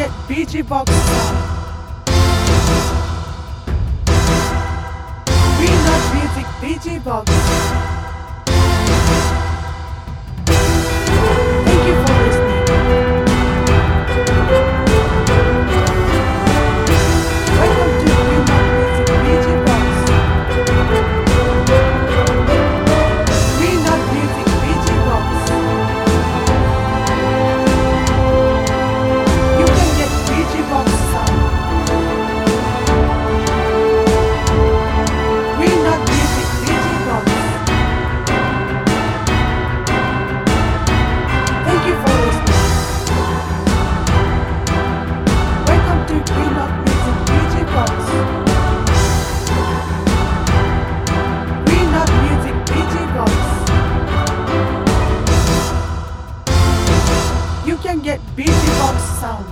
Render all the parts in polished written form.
get BG Box sound. Green Dot Music BG Box. Thank you for listening. Welcome to Green Dot Music BG Box. Green Dot Music BG Box. You can get BG Box sound. Green Dot Music BG Box. Thank you for listening. Welcome to Green Dot Music BG Box. Green Dot Music BG Box. You can get BG Box sound.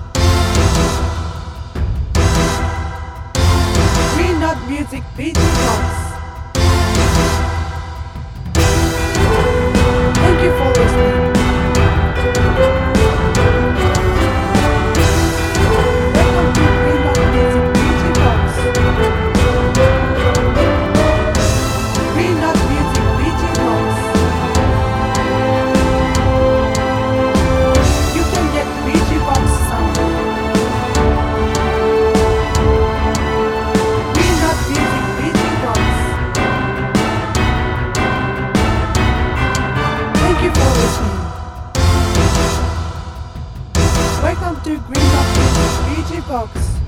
Green Dot Music BG Box. Thank you for listening. Welcome to Green Dot Music BG Box. Green Dot Music BG Box. You can get BG Box sound. Green Dot Music BG Box. Thank you for listening. Welcome to Green Dot Music BG Box.